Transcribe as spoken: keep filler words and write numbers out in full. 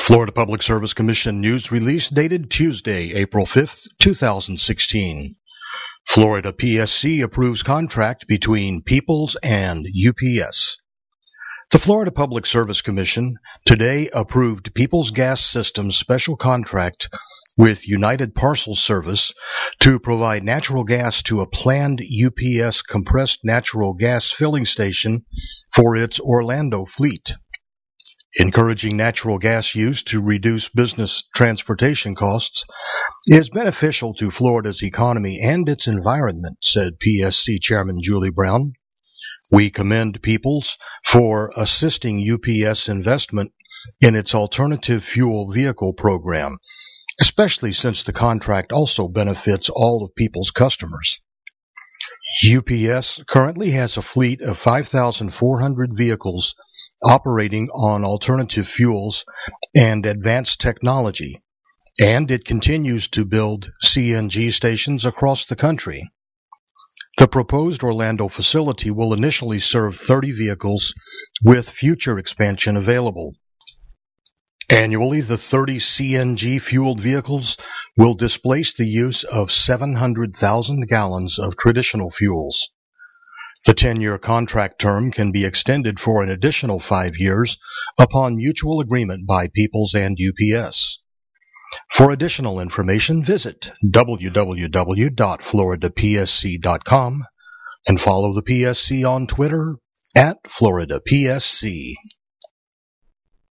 Florida Public Service Commission news release dated Tuesday, April fifth, two thousand sixteen. Florida P S C approves contract between Peoples and U P S. The Florida Public Service Commission today approved Peoples Gas Systems special contract with United Parcel Service to provide natural gas to a planned U P S compressed natural gas filling station for its Orlando fleet. Encouraging natural gas use to reduce business transportation costs is beneficial to Florida's economy and its environment, said P S C Chairman Julie Brown. We commend Peoples for assisting U P S investment in its alternative fuel vehicle program, especially since the contract also benefits all of Peoples' customers. U P S currently has a fleet of five thousand four hundred vehicles operating on alternative fuels and advanced technology, and it continues to build C N G stations across the country. The proposed Orlando facility will initially serve thirty vehicles, with future expansion available. Annually, the thirty C N G-fueled vehicles will displace the use of seven hundred thousand gallons of traditional fuels. The ten-year contract term can be extended for an additional five years upon mutual agreement by Peoples and U P S. For additional information, visit w w w dot florida p s c dot com and follow the P S C on Twitter at Florida P S C.